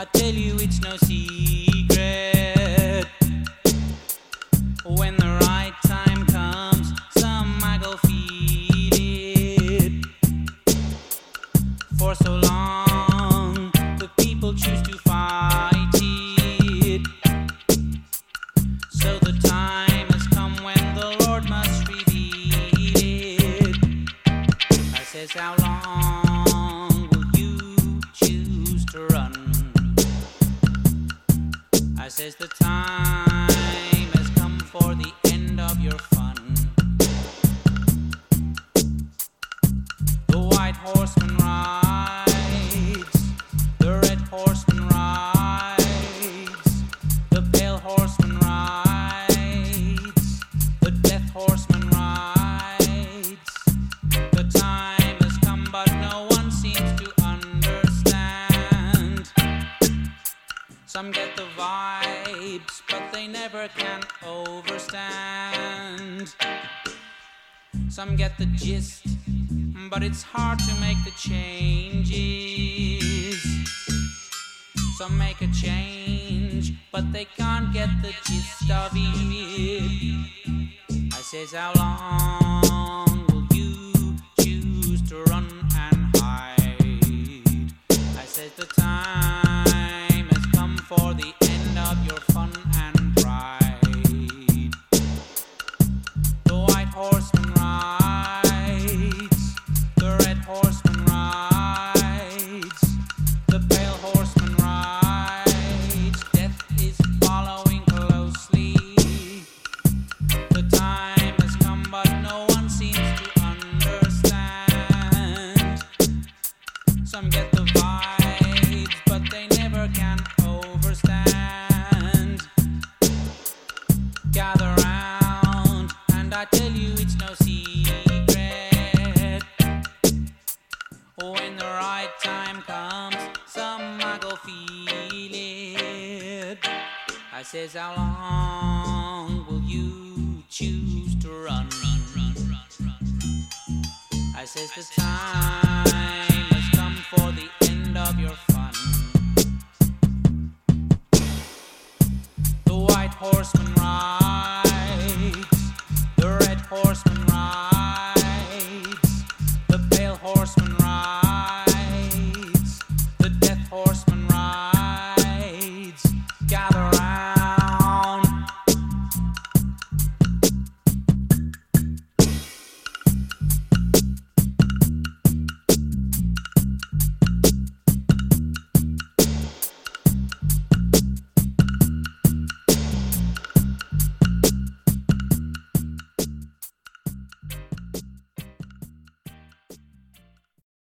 I tell you it's no secret. When the right time comes, some might go feel it. For so long, the people choose to fight it. So the time has come when the Lord must reveal it. I says, how long will you choose to run? I says, the time has come for the end of your fun. The white horseman rides, the red horseman rides, the pale horseman rides, the death horseman rides. The time has come, but no one seems to understand. Some get the vibes, but they never can overstand. Some get the gist, but it's hard to make the changes. Some make a change, but they can't get the gist of it. I says, how long will you choose to run and hide? I says, the time has come for the end of your fun and pride. The white horseman rides, the red horseman rides, the pale horseman rides. Death is following closely. The time has come, but no one seems to understand. Some get the vibes, but they never can overstand. Gather round, and I tell you it's no secret. When the right time comes, some might go feel it. I says, how long will you choose to run? I says, the time has come for the end of your fun. The white horse